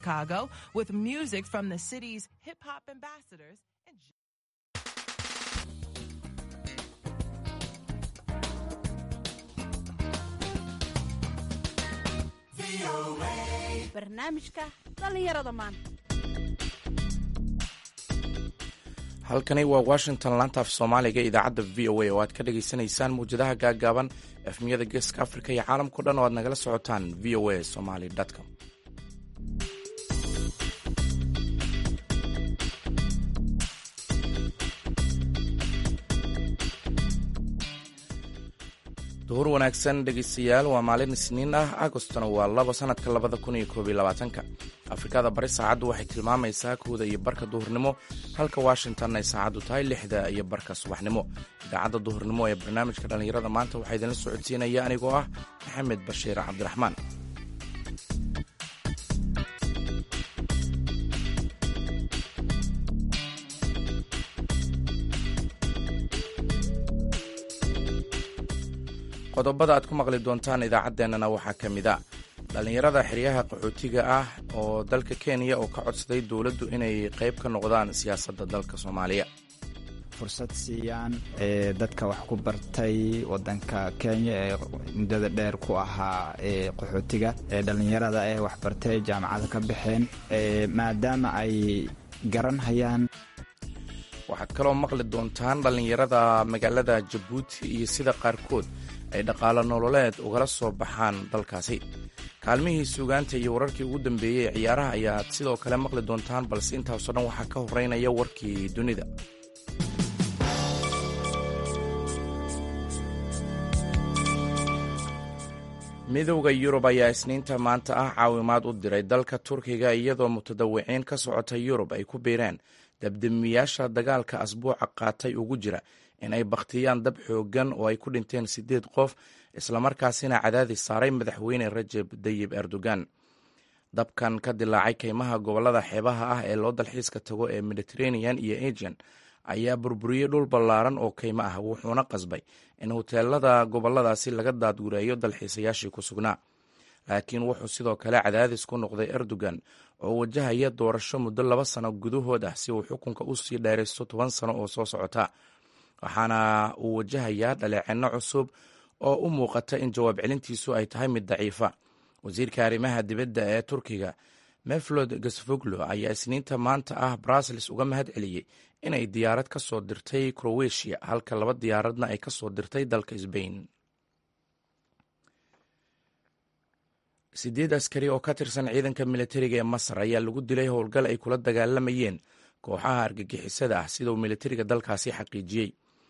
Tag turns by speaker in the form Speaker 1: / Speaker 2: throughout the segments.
Speaker 1: Chicago with music from the city's hip-hop ambassadors.
Speaker 2: barnaamijka dhalinyarada maanta.
Speaker 3: halkani waa washington laanta af soomaaliga idaacadda v o a oo aad ka dhagaysanaysaan mawjadaha gaaggaaban efmiyada geeska afrika iyo caalamkao dhan oo aad nagala socotaan v o a somali com. duhur wanaagsan dhegeystayaal, waa maalin isniin ah, agostona waa 2 sanadka 2021. afrikada bari saacaddu waxay tilmaamaysaa 1:00 duhurnimo, halka washington ay saacaddu tahay 6:00 subaxnimo. idaacadda duhurnimo ee barnaamijka dhallinyarada maanta waxaa idinla socodsiinaya anigoo ah maxamed bashiir cabdiraxmaan. qodobada aad ku maqli doontaan idaacaddeenana waxaa ka mid a dhallinyarada xeryaha qaxootiga ah oo dalka kenya oo ka codsaday dowladdu inay qayb ka noqdaan siyaasadda dalka soomaaliya.
Speaker 4: fursad siiyaan dadka wax ku bartay wadanka kenya ee muddada dheer ku ahaa qaxootiga dhallinyarada ee waxbartay jaamacada ka baxeen maadaama ay garanhayaan.
Speaker 3: waxaad kaloo maqli doontaan dhallinyarada magaalada jabuuti iyo sida qaarkood ay dhaqaalo nololeed ugala soo baxaan dalkaasi. kaalmihii suugaanta iyo wararkii ugu dambeeyey ee ciyaaraha ayaad sidoo kale maqli doontaan, balse intaasoo dhan waxaa ka horeynaya warkii dunida. midowda yurub ayaa isniinta maanta ah caawimaad u diray dalka turkiga, iyadoo mutadawiciin ka socota yurub ay ku biireen dabdamiyaasha dagaalka asbuuca qaatay ugu jira in ay bakhtiyaan dab xooggan oo ay ku dhinteen 8 qof, islamarkaasina cadaadis saaray madaxweyne rajeb tayyib erdogan. dabkan ka dilaacay kaymaha gobollada xeebaha ah ee loo dalxiiska tago ee mediterranean iyo aegean ayaa burburiyey dhul ballaaran oo kaymo ah, wuxuuna qasbay in hoteelada gobolladaasi laga daadgureeyo dalxiisayaashii ku sugnaa. laakiin wuxuu sidoo kale cadaadis ku noqday erdogan oo wajahaya doorasho muddo 2 sano gudahood ah si uu xukunka u sii dheeraysto 10 sano oo soo socota. waxaana uu wajahayaa dhaleecinno cusub oo u muuqata in jawaab celintiisu ay tahay mid daciifa. wasiirka arrimaha dibadda ee turkiga mevlut cavusoglu ayaa isniinta maanta ah brussels uga mahad celiyey inay diyaarad ka soo dirtay croatia, halka 2 diyaaradna ay ka soo dirtay dalka sbain. 8 askari oo ka tirsan ciidanka militariga ee masar ayaa lagu dilay howlgal ay kula dagaalamayeen kooxaha argagixisada ah, sida uu militariga dalkaasi xaqiijiyey.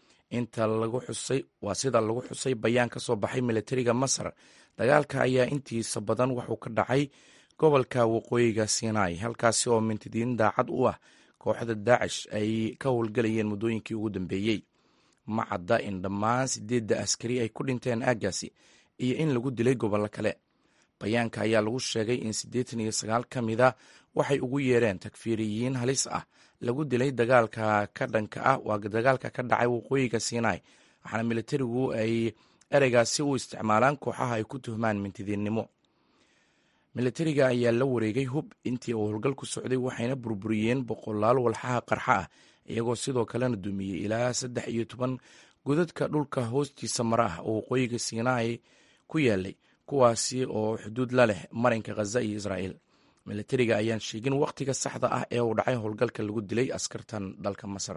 Speaker 3: waa sida lagu xusay bayaan ka soo baxay militariga masar. dagaalka ayaa intiisa badan wuxuu ka dhacay gobolka waqooyiga sinai, halkaasi oo mintidiin daacad u ah kooxda daacish ay ka howlgalayeen muddooyinkii ugu dambeeyey. ma cadda in dhammaan 8 askari ay ku dhinteen aaggaasi iyo in lagu dilay gobollo kale. bayaanka ayaa lagu sheegay in 89 ka mida waxay ugu yeereen takfiiriyiin halis ah lagu dilay dagaalka ka dhanka ah waa dagaalka ka dhacay waqooyiga sinai, waxaana militarigu ay ereygaasi u isticmaalaan kooxaha ay ku tuhmaan mintidiinnimo. militariga ayaa la wareegay hub intii uu howlgalku socday, waxayna burburiyeen 100 walxaha qarxa ah, iyagoo sidoo kalena dumiyey ilaa 13 godadka dhulka hoostiisa mara ah oo waqooyiga sinai ku yaalay, kuwaasi oo xuduud la leh marinka khaza iyo israa'iil. militariga ayaan sheegin wakhtiga saxda ah ee uu dhacay howlgalka lagu dilay askartan dalka masar.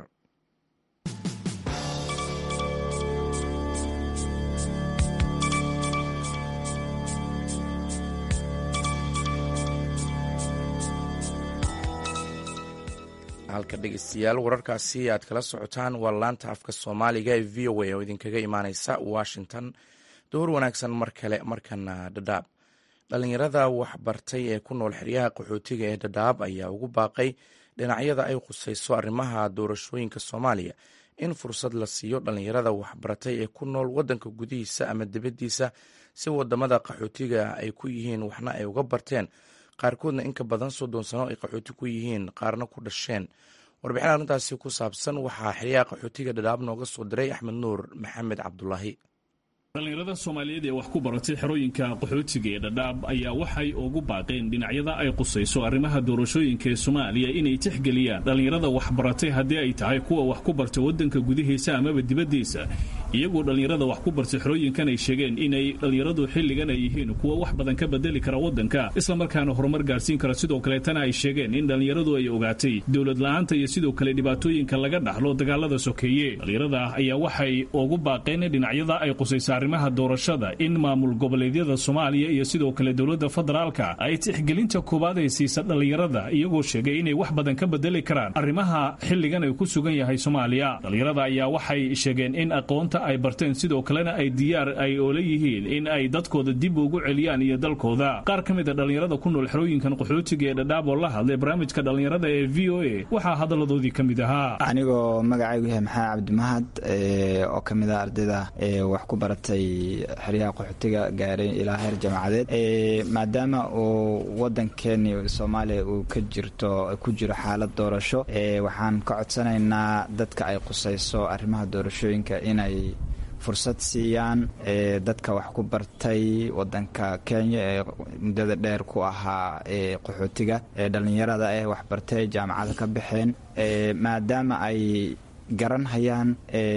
Speaker 3: halka dhegeystayaal wararkaasi aad kala socotaan waa laanta afka soomaaliga ee v o a oo idinkaga imaaneysa washington. duhur wanaagsan mar kale, markana dhadhaab. dhallinyarada waxbartay ee ku nool xeryaha qaxootiga ee dhadhaab ayaa ugu baaqay dhinacyada ay khusayso arrimaha doorashooyinka soomaaliya in fursad la siiyo dhallinyarada waxbartay ee ku nool waddanka gudihiisa ama dibaddiisa, si wadamada qaxootiga ay ku yihiin waxna ay uga barteen, qaarkoodna in ka badan 30 sano ay qaxooti ku yihiin, qaarna ku dhasheen. warbixin arrintaasi ku saabsan waxaa xeryaha qaxootiga dhadhaab nooga soo diray axmed nuur maxamed cabdulaahi.
Speaker 5: dhalinyarada Soomaaliyeed ee wax ku baratay xerooyinka qaxootiga ee Dadaab ayaa waxay ugu baaqeen dhinacyada ay qusayso arrimaha doorashooyinka ee Soomaaliya inay tixgeliyaan dhalinyarada wax baratay haddii ay tahay kuwa wax ku bartay wadanka gudihiisa ama dibadiisa iyagoo dhalinyarada wax ku bartay xerooyinkan ay sheegeen inay dhalinyaradu xilligan ay yihiin kuwa wax badan ka bedeli kara wadanka isla markaana horumar gaarsiin kara sidoo kale tan ay sheegeen in dhalinyaradu ay ogaatay dawlad la'aanta iyo sidoo kale dhibaatooyinka laga dhaxlo dagaalada sokeeye dhalinyarada ayaa waxay ugu baaqeen dhinacyada ay qusayso arrimaha doorashada in maamul goboleedyada Soomaaliya iyo sidoo kale dawladda federaalka ay tixgelinta koobaad ay siisa dhalinyarada iyagoo sheegay inay wax badan ka bedeli karaan arrimaha xilligan ay ku sugan yahay Soomaaliya dhalinyarada ayaa waxay sheegeen in aqoonta ay barteen sidoo kalena ay diyaar ay oo leeyihiin in ay dadkooda dib ugu celiyaan iyo dalkooda qaar kamid ah dhalinyarada ku nool xerooyinkan qaxootiga ee Dadaab oo la hadlay barnaamijka dhalinyarada ee VOA waxa hadaladoodii kamid ahaa
Speaker 4: anigoo magacaygu yahay Maxamed Cabdi Mahad oo kamid ah ardayda wax ku baratay xeryaha qaxootiga gaaray ilaa heer jaamacadeed maadaama uu wadankeeni Soomaaliya uu ku jiro xaalad doorasho waxaan ka codsanaynaa dadka ay qusayso arrimaha doorashooyinka inay fursad siiyaan dadka wax ku bartay wadanka Kenya ee muddada dheer ku ahaa qaxootiga dhalinyarada wax bartay jaamacada ka baxeen maadaama ay garan hayaan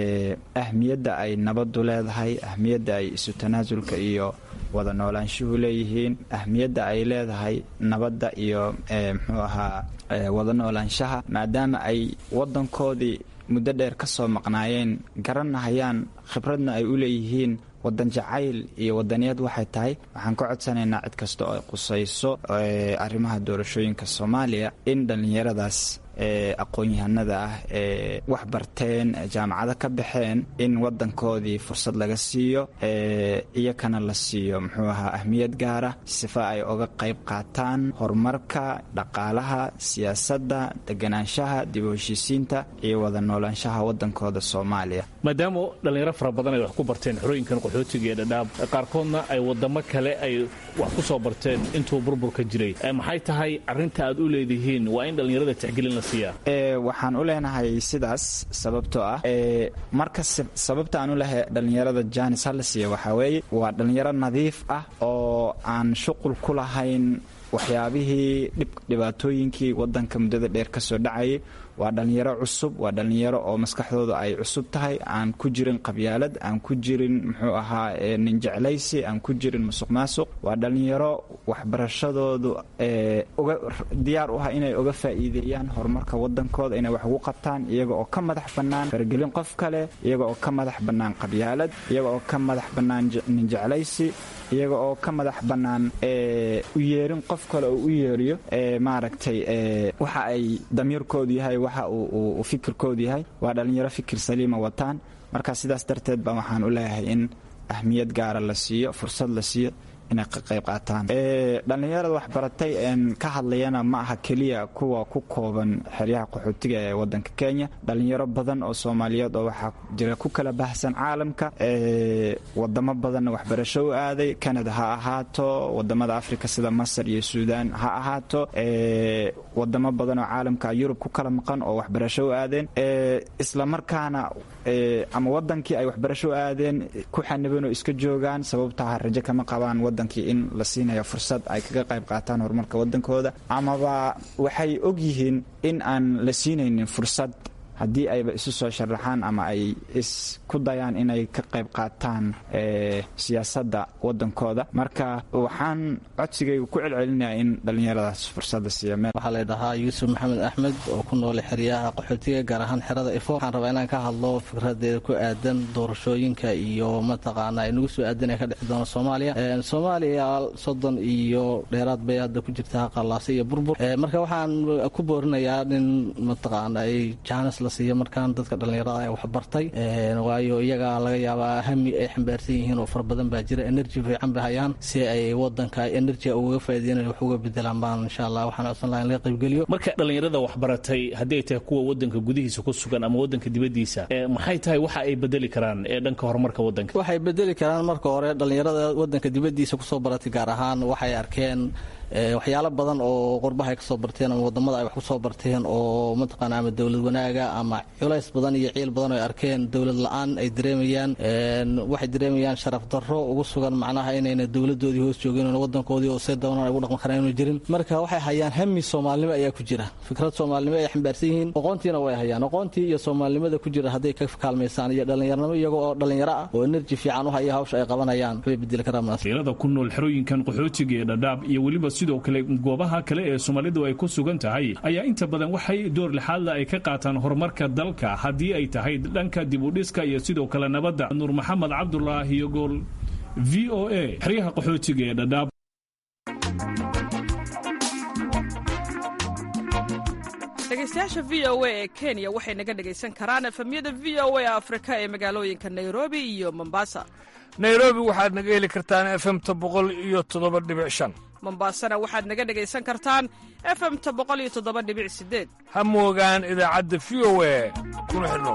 Speaker 4: ahmiyadda ay nabadu leedahay ahmiyadda ay isu tanaasulka iyo wada noolaanshuhu leeyihiin ahmiyadda ay leedahay nabadda iyo muxuu ahaa wada noolaanshaha maadaama ay wadankoodii muddo dheer ka soo maqnaayeen garanahayaan khibradna ay u leeyihiin wadan jacayl iyo wadaniyad waxay tahay waxaan ka codsanaynaa cid kasta oo ay qusayso arrimaha doorashooyinka Soomaaliya in dhalinyaradaas aqoon-yahanada ah wax barteen jaamacada ka baxeen in wadankoodii fursad laga siiyo iyakana la siiyo muxuu ahaa ahmiyad gaara sifa ay uga qayb qaataan horumarka dhaqaalaha siyaasadda deganaanshaha dib u heshiisiinta iyo wada noolaanshaha wadankooda Soomaaliya
Speaker 5: maadaama dhalinyaro fara badan ay wax ku barteen xerooyinkan qaxootiga ee Dadaab qaarkoodna ay wadamo kale ay wax ku soo barteen intuu burburka jiray maxay tahay arinta aad u leedihiin waa in dhalinyarada tixgelin la
Speaker 4: waxaan u leenahay sidaas sababtoo ah marka sababta aan u leeyahay dhalinyarada Jaanis hal siiyo waxa weeye waa dhalinyaro nadiif ah oo aan shuqul ku lahayn waxyaabihii dhibaatooyinkii wadanka muddada dheer ka soo dhacayay waa dhalinyaro cusub waa dhalinyaro oo maskaxdooda ay cusub tahay aan ku jirin qabyaalad aan ku jirin muxuu ahaa nin jeclaysi aan ku jirin musuqmaasuq waa dhalinyaro waxbarashadoodu diyaar u ah inay uga faa'iideeyaan horumarka wadankooda inay wax ugu qabtaan iyaga oo ka madax bannaan fargelin qof kale iyaga oo ka madax bannaan qabyaalad iyaga oo ka madax bannaan nin jeclaysi iyaga oo ka madax bannaan u yeerin qof kale oo u yeeriyo maaragtay waxa ay damiirkoodu yahay waxa uu fikirkoodu yahay waa dhalinyaro fikir saliima wataan marka sidaas darteed baa waxaan u leeyahay in ahmiyad gaara la siiyo fursad la siiyo inay ka qayb qaataan dhalinyarada wax baratay ka hadlayana ma aha keliya kuwa ku kooban xeryaha qaxootiga ee wadanka Kenya dhalinyaro badan oo Soomaaliyeed oo waxa jira ku kala baahsan caalamka wadamo badan wax barasho u aaday Canada ha ahaato wadamada Afrika sida Masar iyo Suudaan ha ahaato wadamo badan oo caalamka Yurub ku kala maqan oo wax barasho u aadeen isla markaana ama wadankii ay wax barasho u aadeen ku xaniban oo iska joogaan sababta rajo kama qabaan in la siinayo fursad ay kaga qayb qaataan horumarka wadankooda amaba waxay og yihiin in aan la siinaynin fursad haddii ayba isu soo sharaxaan ama ay isku dayaan inay ka qayb qaataan siyaasadda wadankooda marka waxaan codsigaygu ku celcelinayaa in dhalinyaradaas fursadda siiya
Speaker 6: waxaa leedahaa Yuusuf Maxamed Axmed oo ku nool xeryaha qaxootiga gaar ahaan xerada Ifo waxaan rabaa inaan ka hadlo fikradeeda ku aadan doorashooyinka iyo mataqaanaa inagu soo aadan ee ka dhici doona Soomaaliya 30 iyo dheeraad bay hadda ku jirtaa qalaasi iyo burbur marka waxaan ku boorinayaa in mataqaanaa ay Jaanis siiyo markaan dadka dhalinyarada ay wax bartay waayo iyaga laga yaabaa hami ay xambaarsan yihiin oo far badan baa jira energy fiican bay hayaan si ay wadanka energy uga faa'iideeyaan wax uga bedelaan baan insha Allah waxaan codsan lahayn la qayb geliyo
Speaker 5: marka dhalinyarada wax baratay hadii ay tahay kuwa wadanka gudihiisa ku sugan ama wadanka dibadiisa maxay tahay waxa ay bedeli karaan dhanka horumarka wadanka
Speaker 6: waxay bedeli karaan marka hore dhalinyarada wadanka dibadiisa ku soo baratay gaar ahaan waxay arkeen waxyaalo badan oo qurbaha ay ka soo barteen ama wadamada ay wax ku soo barteen oo mataqaana ama dowlad wanaaga ama culays badan iyo ciil badan oo ay arkeen dowlad la-aan ay dareemayaan waxay dareemayaan sharaf darro ugu sugan macnaha inayna dowladoodii hoos joogin oo wadankoodii oo see doonaan ay ugu dhaqmi karaan inuu jirin marka waxay hayaan hami soomaalinimo ayaa ku jira fikrad soomaalinimo ay xambaarsan yihiin aqoontiina way hayaan aqoontii iyo soomaalinimada ku jira hadday ka kaalmaysaan iyo dhallinyaranimo iyagoo oo dhallinyaro ah oo energy fiican u haya hawsha ay qabanayaan waxbay bedeli karaan
Speaker 5: dhalinyarada ku nool xerooyinkan qaxootiga ee Dadaab iyo weliba sidoo kale goobaha kale ee Soomaalidu ay ku sugan tahay ayaa inta badan waxay door lixaad ay ka qaataan horumarka dalka haddii ay tahay dhanka dib u dhiska iyo sidoo kale nabadda Nuur Maxamed Cabdullaahi iyo Gool VOA xeryaha qaxootiga ee Dadaab
Speaker 7: dhegeystayaasha VOA ee Kenya waxay naga dhegaysan karaan efemyada VOA Afrika ee magaalooyinka Nairobi iyo Mombasa.
Speaker 8: Nairobi waxaad naga heli kartaan FM-ta 107.5.
Speaker 7: Mombasana waxaad naga dhegaysan kartaan FM-ta 107.8.
Speaker 8: Ha moogaan idaacadda VOA kuna xidhnow.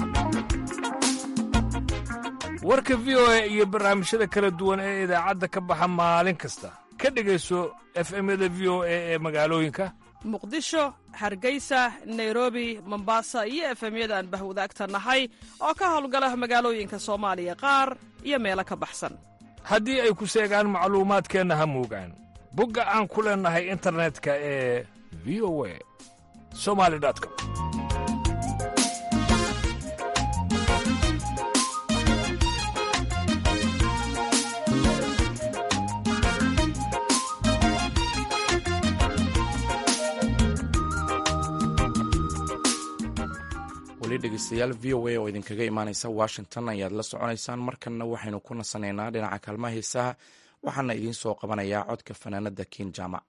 Speaker 8: Warka VOA iyo barnaamijyada kala duwan ee idaacadda ka baxa maalin kasta. Ka dhegayso FM-yada VOA ee magaalooyinka
Speaker 7: Muqdisho, Hargeysa, Nairobi, Mombasa iyo FM-yada aan bahwadaagta nahay oo ka howlgala magaalooyinka Soomaaliya qaar iyo meelo ka baxsan.
Speaker 8: haddii ay ku seegaan macluumaadkeenna ha moogaan bogga aan ku leenahay internetka ee voa.somali.com.
Speaker 3: dhegeystayaal VOA oo idinkaga imaanaysa Washington ayaad la soconaysaan markanna waxaynu ku nasanaynaa dhinaca kaalmaha heesaha waxaana idiin soo qabanayaa codka fanaanada King Jama.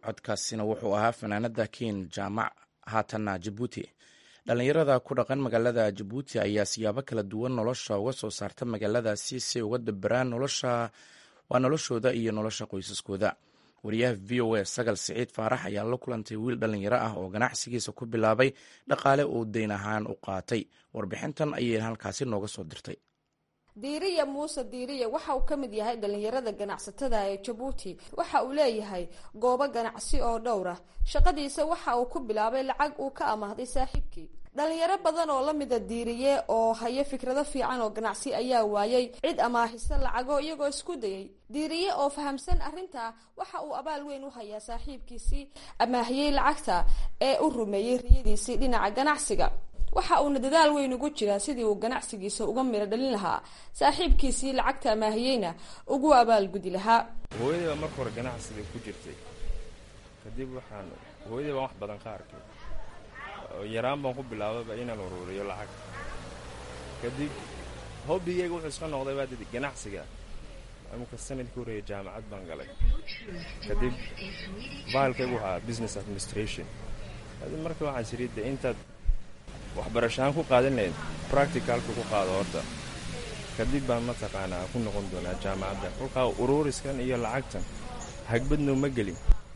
Speaker 3: codkaasina wuxuu ahaa fanaanada ken jaamac. haatanna jabuuti. dhallinyarada ku dhaqan magaalada jabuuti ayaa siyaabo kala duwan nolosha uga soo saarta magaaladaasi si uga dabaraan noloshooda iyo nolosha qoysaskooda. wariyaha v o a sagal siciid faarax ayaa la kulantay wiil dhallinyaro ah oo ganacsigiisa ku bilaabay dhaqaale uu dayn ahaan u qaatay. warbixintan ayay halkaasi nooga soo dirtay.
Speaker 9: diiriya muuse diiriya waxa uu ka mid yahay dhallinyarada ganacsatada ee jabuuti. waxa uu leeyahay goobo ganacsi oo dhowr ah. shaqadiisa waxa uu ku bilaabay lacag uu ka amaahday saaxiibkii. dhalinyaro badan oo la mida diiriye oo haya fikrado fiican oo ganacsi ayaa waayay cid amaahisa lacago iyagoo isku dayay. diiriye oo fahamsan arrinta waxa uu abaal weyn u hayaa saaxiibkiisii amaahiyey lacagta ee u rumeeyey riyadiisii dhinaca ganacsiga. waxa uuna dadaal weyn ugu jiraa sidii uu ganacsigiisa uga miro dhalin lahaa saaxiibkiisii lacagta amaahiyeyna ugu abaalgudi lahaa.
Speaker 10: hooyadii baa marka hore ganacsiga ku jirtay, kadib hooyadii baan wax badan ka arkay. yaraan baan ku bilaababa inaan ururiyo lacag. kadib hobbigayga wuxuu iska noqday baa didi ganacsiga. imika sanadkii horeeyay jaamacad baan galay. kadib bahalkaygu ahaa business administration. kadib marka waxaan siriidda intaad waxbarashaan ku qaadanayd practicalka ku qaado horta, kadib baan mataqaanaa ku noqon doonaa jaamacadda. kolkaa ururiskan iyo lacagtan hagbadno ma gelin,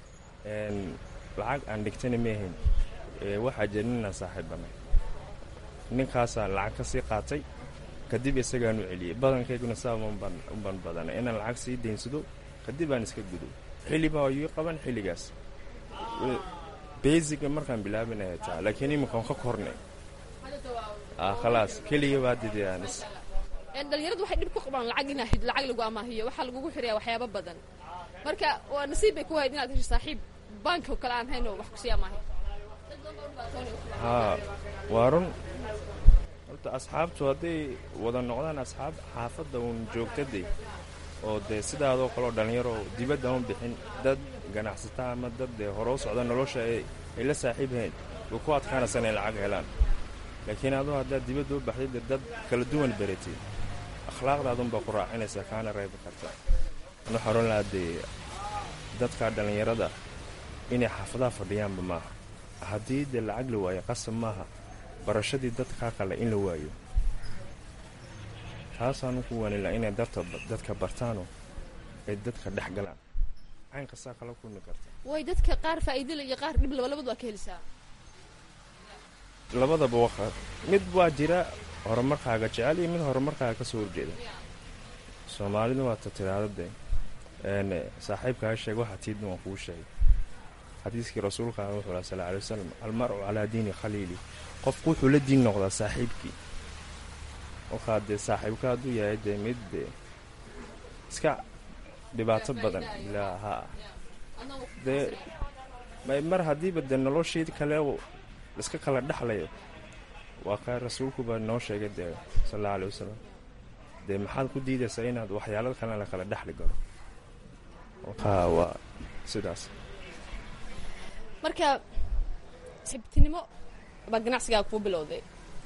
Speaker 10: lacag aan dhigtana maahayn. waxaa jira ninaan saaxiibanay, ninkaasaa lacag ka sii qaatay, kadib isagaan u celiyey. badankayguna saabaan badana inaan lacag sii daynsado, kadib aan iska gudo. xilli baa ii qaban xilligaas basicga markaan bilaabinaya taa, laakiin iminkaan ka kornay khalaas keliya baa didaanis.
Speaker 9: dhalinyaradu waxay dhib ku qabaan lacag lagu amaahiyo, waxaa lagugu xiriyaa waxyaabo badan. marka waa nasiib bay ku hayd inaad hesho saaxiib banki oo kale aan hayn oo wax kusii amaahay.
Speaker 10: haa waa run. horta asxaabtu hadday wada noqdaan asxaab xaafadda uun joogtaday oo dee sidaadoo kaleo dhallinyaro dibadda un bixin, dad ganacsata ama dad dee horoo socda nolosha ay la saaxiibhayn way ku adkaanaysa inay lacag helaan. laakiin adoo haddaad dibadda u baxday dee dad kala duwan baratay, akhlaaqdaadunbaa ku raacinaysaa kaana reebi karta. anu xaron lahaa dee dadka dhallinyarada inay xaafadaha fadhiyaanba maaha. haddii dee lacag la waayo qasab maaha barashadii dadkaa kale in la waayo. taasaanu ku wanila inay dadka bartaanoo ay dadka dhex galaan. cayn kastaa kala kulmi karta.
Speaker 9: way dadka qaar faa'iidole iyo qaar dhib labadaba waa ka helisaa.
Speaker 10: labadaba mid waa jira horumarkaaga jecel iyo mid horumarkaaga ka soo horjeeda. soomaalidu waa tatiraadade saaxiibkaaga sheeg waxaa tiidna waan kuu sheegay. xadiiskii rasuulka wuxuu laha sal alay wasalam almar'u calaa diini khaliili. qofku wuxuu la diin noqdaa saaxiibkii. kolkaa dee saaxiibka hadduu yahay dee mid dee iska dhibaato badan ilaa haa dee mar haddiiba dee noloshii kale iska kala dhexlayo. waa kaa rasuulkuba noo sheegay dee sal alla alay wasalam dee maxaad ku diidaysaa inaad waxyaalo kalena la kala dhexli garo. kolkaa waa sidaas.
Speaker 9: marka saaxiibtinimo baa ganacsigaaga kuu bilowday.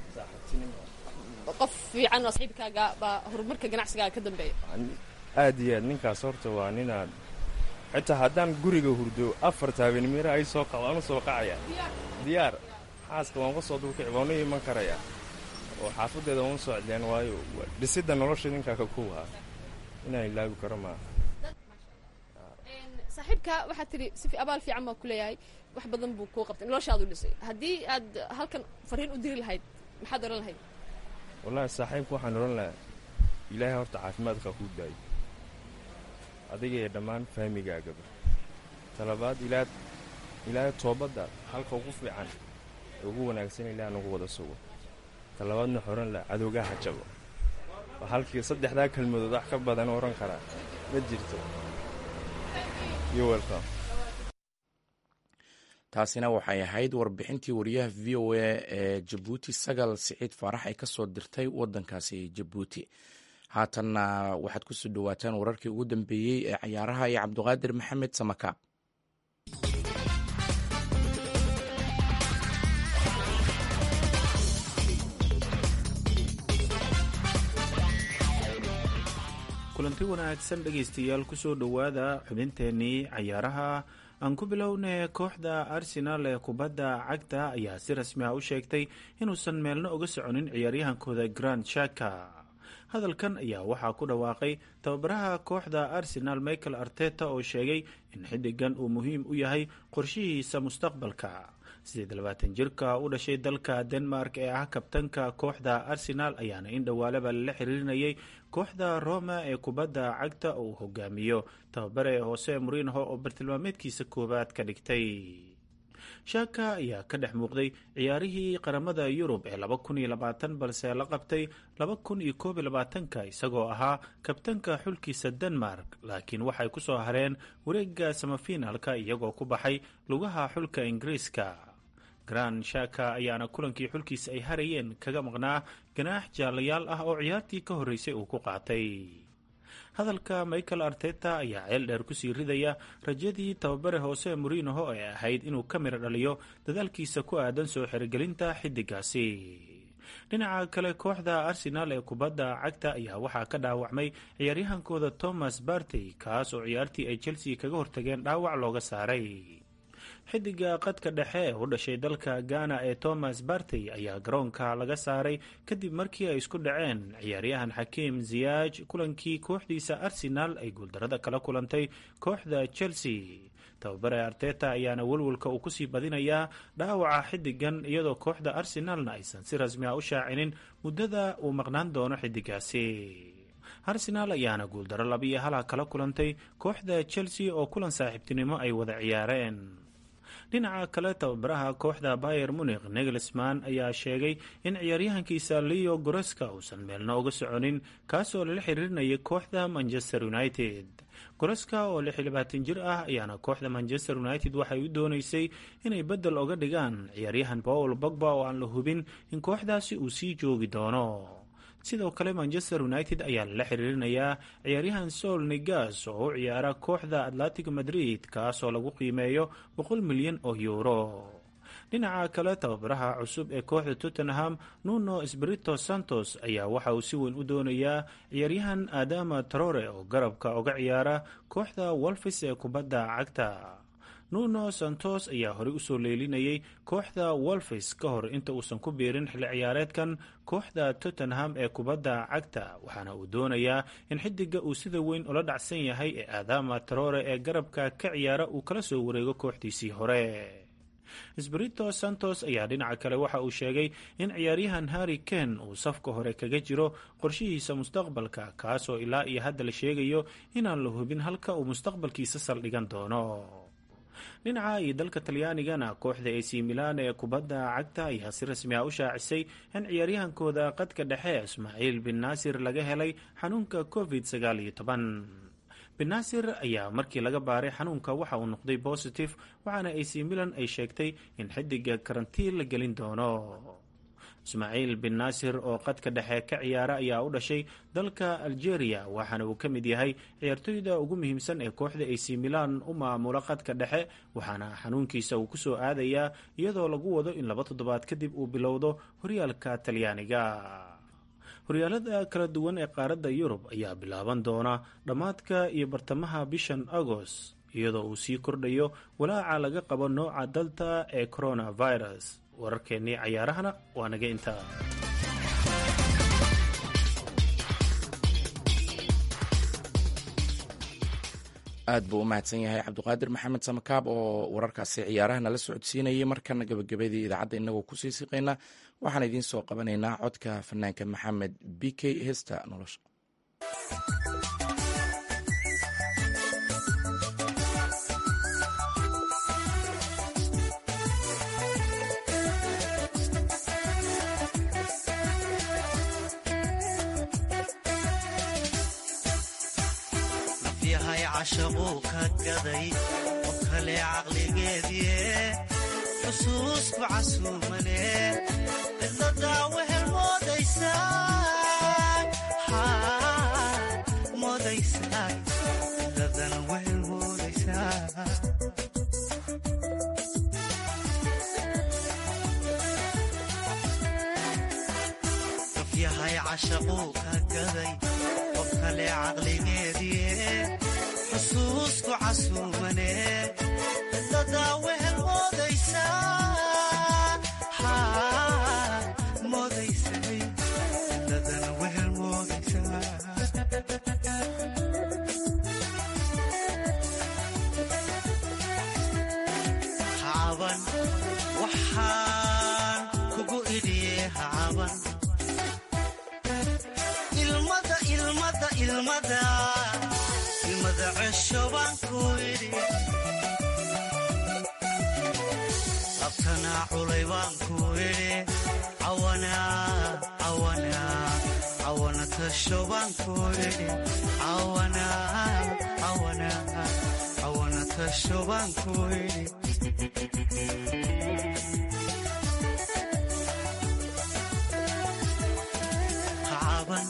Speaker 9: qof fiican oo saaxiibkaaga baa horumarka ganacsigaaga ka dambeeya.
Speaker 10: aad iyo aad ninkaas horta waa ninaad xitaa haddaan guriga hurdo 4 habeenimira ay soo qabaanu soo qacaya diyaar xaaska waan ku soo dulkici waan u iman karaya oo xaafadeeda waan soo cedeen waayo dhisida nolosha ninka ka kuwa inay ilaawi karo ma.
Speaker 9: saaxiibka waxaad tiri si abaal fiican baan ku leeyahay, wax badan buu kuu qabtay noloshaadu dhisay. haddii aad halkan fariin u diri lahayd maxaad oran lahayd?
Speaker 10: wallaahi saaxiibku waxaan oran lahaa ilaahay horta caafimaadka kuu daayo adiga iyo dhammaan fahmigaagaba. talabaad ilaahay toobadda halka ugu fiican ugu wanaagsan ilaahay nagu wada sugo. talabaadna xoran lahaa cadowgaha jabo. halkii saddexdaa kelmadood wax ka badan oran karaa ma jirto.
Speaker 3: taasina waxay ahayd warbixintii wariyaha v o a ee jabuuti sagal siciid faarax ay ka soo dirtay waddankaasi jabuuti. haatanna waxaad ku soo dhowaataan wararkii ugu dambeeyey ee cayaaraha iyo cabdiqaadir maxamed samakaab.
Speaker 11: kulanti wanaagsan dhegaystayaal kusoo dhowaada xubinteennii cayaaraha aan ku bilownay kooxda Arsenal ee kubadda cagta ayaa si rasmi ah u sheegtay inuusan meelna uga soconin ciyaaryahankooda Granit Xhaka. hadalkan ayaa waxaa ku dhawaaqay tababaraha kooxda Arsenal Mikel Arteta oo sheegay in xiddigan uu muhiim u yahay qorshihiisa mustaqbalka. 28 jirka u dhashay dalka Denmark ee ah kabtanka kooxda Arsenal ayaana in dhawaalaba la xiriirinayay kooxda Roma ee kubadda cagta oo uu hogaamiyo tababare Jose Mourinho oo bartilmaameedkiisa koowaad ka dhigtay. Xhaka ayaa ka dhex muuqday ciyaarihii qaramada Yurub ee 2020 balse la qabtay 2021 isagoo ahaa kabtanka xulkiisa Denmark, laakiin waxay ku soo hareen wareegga semifinalka iyagoo ku baxay lugaha xulka Ingiriiska. Granit Xhaka ayaana kulankii xulkiisa ay harayeen kaga maqnaa ganaax jaalayaal ah oo ciyaartii ka horeysay uu ku qaatay. hadalka Mikel Arteta ayaa ceel dheer kusii ridaya rajadii tababare Jose Mourinho ee ahayd inuu ka miro dhaliyo dadaalkiisa ku aadan soo xirigelinta xiddigaasi. dhinaca kale kooxda Arsenal ee kubadda cagta ayaa waxaa ka dhaawacmay ciyaaryahankooda Thomas Partey kaas oo ciyaartii ay Chelsea kaga hortageen dhaawac looga saaray. xiddiga qadka dhexe ee u dhashay dalka Ghana ee Thomas Partey ayaa garoonka laga saaray kadib markii ay isku dhaceen ciyaaryahan Hakim Ziyech kulankii kooxdiisa Arsenal ay guuldarada kala kulantay kooxda Chelsea. tababare Arteta ayaana walwalka uu kusii badinayaa dhaawaca xiddigan iyadoo kooxda Arsenalna aysan si rasmi ah u shaacinin muddada uu maqnaan doono xiddigaasi. Arsenal ayaana guuldaro 2-1 kala kulantay kooxda Chelsea oo kulan saaxiibtinimo ay wada ciyaareen. dhinaca kale tababaraha kooxda Bayern Munich Nagelsmann ayaa sheegay in ciyaaryahankiisa Leo Goretzka uusan meelna uga soconin kaasoo lala xiriirinayay kooxda Manchester United. Goretzka oo 26 jir ah ayaana kooxda Manchester United waxay u doonaysay inay bedel uga dhigaan ciyaaryahan Paul Pogba oo aan la hubin in kooxdaasi uu sii joogi doono. sidoo kale Manchester United ayaa la xiriirinayaa ciyaaryahan Saul Niguez oo u ciyaara kooxda Atletico Madrid kaasoo lagu qiimeeyo 100 milyan oo euro. dhinaca kale tababaraha cusub ee kooxda Tottenham Nuno Espirito Santos ayaa waxa uu si weyn u doonayaa ciyaaryahan Adama Traore oo garabka uga ciyaara kooxda Wolves ee kubadda cagta. Nuno Santos ayaa horey usoo leelinayay kooxda Wolves ka hor inta uusan ku biirin xilli ciyaareedkan kooxda Tottenham ee kubadda cagta, waxaana uu doonayaa in xiddiga uu sida weyn ula dhacsan yahay ee Adama Traore ee garabka ka ciyaara uu kala soo wareego kooxdiisii hore. Espirito Santos ayaa dhinaca kale waxa uu sheegay in ciyaaryahan Harry Kane uu safka hore kaga jiro qorshihiisa mustaqbalka kaasoo ilaa iyo hadda la sheegayo inaan la hubin halka uu mustaqbalkiisa saldhigan doono. dhinaca iyo dalka Talyaanigana kooxda AC Milan ee kubadda cagta ayaa si rasmi ah u shaacisay in ciyaaryahankooda qadka dhexe Ismail bin Nasir laga helay xanuunka COVID-19. bin Nasir ayaa markii laga baaray xanuunka waxa uu noqday positive, waxaana AC Milan ay sheegtay in xiddiga karantiin la gelin doono. Ismail bin Nasir oo qadka dhexe ka ciyaara ayaa u dhashay dalka Algeria, waxaana uu ka mid yahay ciyaartoyda ugu muhiimsan ee kooxda AC Milan u maamula qadka dhexe, waxaana xanuunkiisa uu kusoo aadayaa iyadoo lagu wado in 2 toddobaad kadib uu bilowdo horyaalka Talyaaniga. horyaalada kala duwan ee qaaradda Yurub ayaa bilaaban doona dhammaadka iyo bartamaha bishan Agost, iyadoo uu sii kordhayo walaaca laga qabo nooca Delta ee coronavirus. wararkeennii cayaarahana waa naga intaa.
Speaker 3: aad buu u mahadsan yahay cabdiqaadir maxamed samakaab oo wararkaasi ciyaaraha nala socodsiinayay. markana gabagabadii idaacadda inagoo kusii siqayna waxaan idiin soo qabanaynaa codka fanaanka maxamed bk heesta nolosha.
Speaker 12: cashaquu ka gaday oo kale caqligeediie xusuusku casuumane cidladaa wehel moodaysaa cidladana wehel moodaysaa qof yahay cashaquu ka gaday oo kale caqligeediie xusuusku casuumane ilmadaa wehel moodaysaa moodaysay cidladana wehel moodaysaa hacaban waxaan kugu idhiye hacaban ilmada cesho baan ku idhi labtanaa culay baan ku idhi cawana tasho baan ku idhi cawana tasho baan ku idhi hacaban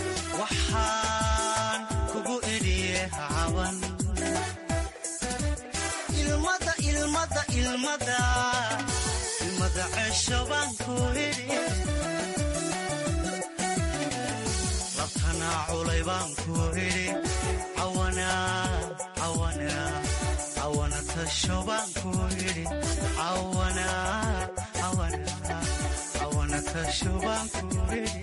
Speaker 12: waxaan kugu idhiye hacaban ilmada cesho baan ku idhi labtanaa culay baan ku idhi cawana tasho baan ku idhi cawana tasho baan ku idhi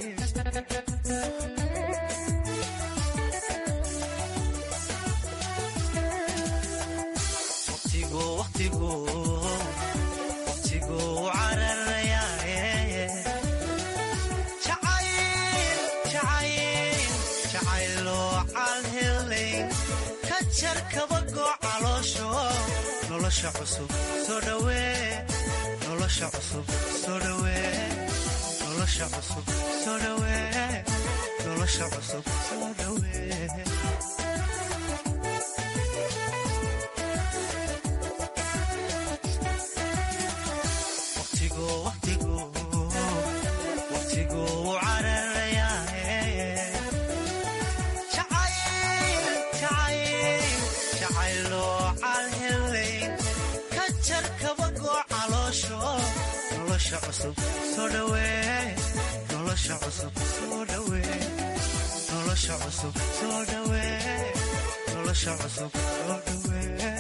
Speaker 12: waqtigu cararayaaye jacayloo calhelayn ka jar kabagoo caloosho nolosha cusub soo dhawee nolosha cusub soo dhawee nolosha cusub soo dhawee nolosha cusub soo dhawee waqtigu cararayaaye jacayloo calhelayn ka jar kabagoo caloosho nolosha cusub soo dhawee nolosha cusub soo dhawee nolosha cusub soo dhawee nolosha cusub soo dhawee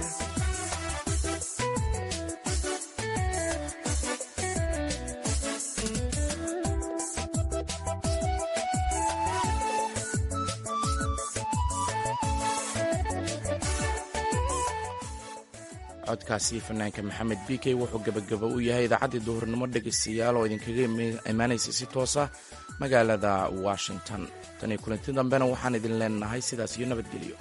Speaker 3: codkaasi fanaanka maxamed b k wuxuu gebagaba u yahay idaacaddii duhurnimo dhegaystayaal oo idinkaga imaanaysa si toosa magaalada washington tan iyo kulanti dambena waxaan idin leenahay sidaas iyo nabadgelyo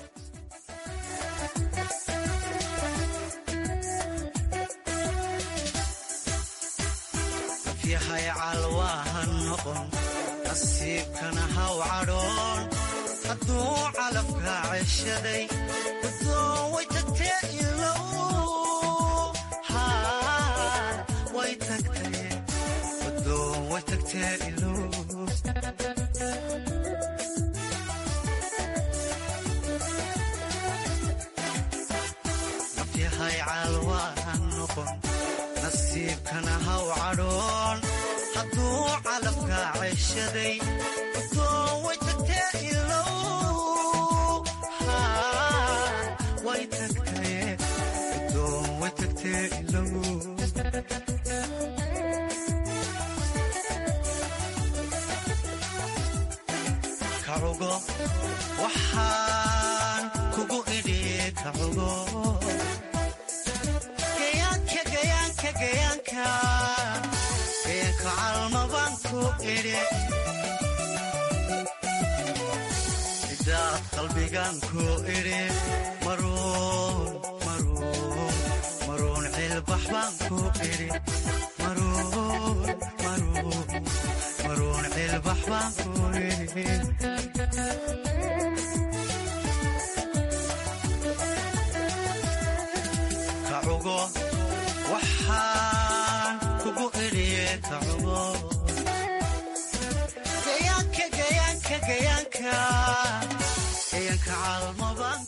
Speaker 12: yahay calwaahan noqon nasiibkana haw cadhoon hadduu calafka ceshaday adoon way tagtee ilow way tagtee adoon way tagtee ilow nafyahay calwaahan noqon nasiibkana haw cadhoon hadduu calafka ceshaday adoon way tagtee ilow way tagtee adoon way tagtee ilow kacugo waxaan kugu idhi kacugo gayaanka calmabaan ku idhi cidaad qalbigaan ku idhi maruun cilbax baan ku idhi maruun cilbax baan ku idhi kacugo waxaan kugu idhiye kacugo gayaanka calmo